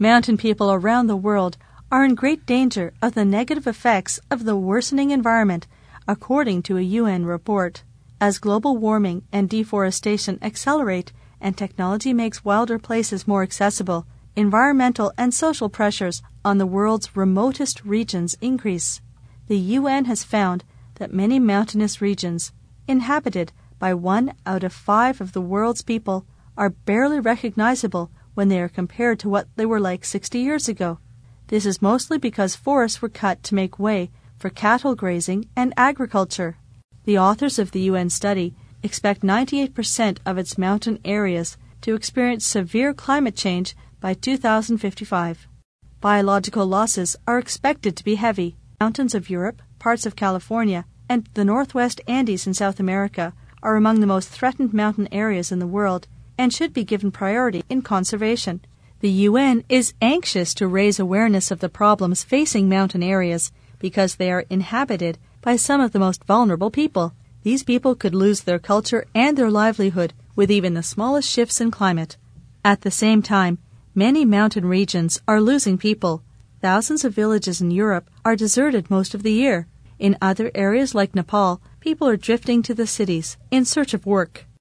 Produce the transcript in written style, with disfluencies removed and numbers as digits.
Mountain people around the world are in great danger of the negative effects of the worsening environment, according to a UN report. As global warming and deforestation accelerate and technology makes wilder places more accessible, environmental and social pressures on the world's remotest regions increase. The UN has found that many mountainous regions, inhabited by 1 out of 5 of the world's people, are barely recognizable when they are compared to what they were like 60 years ago. This is mostly because forests were cut to make way for cattle grazing and agriculture. The authors of the UN study expect 98% of its mountain areas to experience severe climate change by 2055. Biological losses are expected to be heavy. Mountains of Europe, parts of California, and the Northwest Andes in South America are among the most threatened mountain areas in the world and should be given priority in conservation. The UN is anxious to raise awareness of the problems facing mountain areas because they are inhabited by some of the most vulnerable people. These people could lose their culture and their livelihood with even the smallest shifts in climate. At the same time, many mountain regions are losing people. Thousands of villages in Europe are deserted most of the year. In other areas like Nepal, people are drifting to the cities in search of work.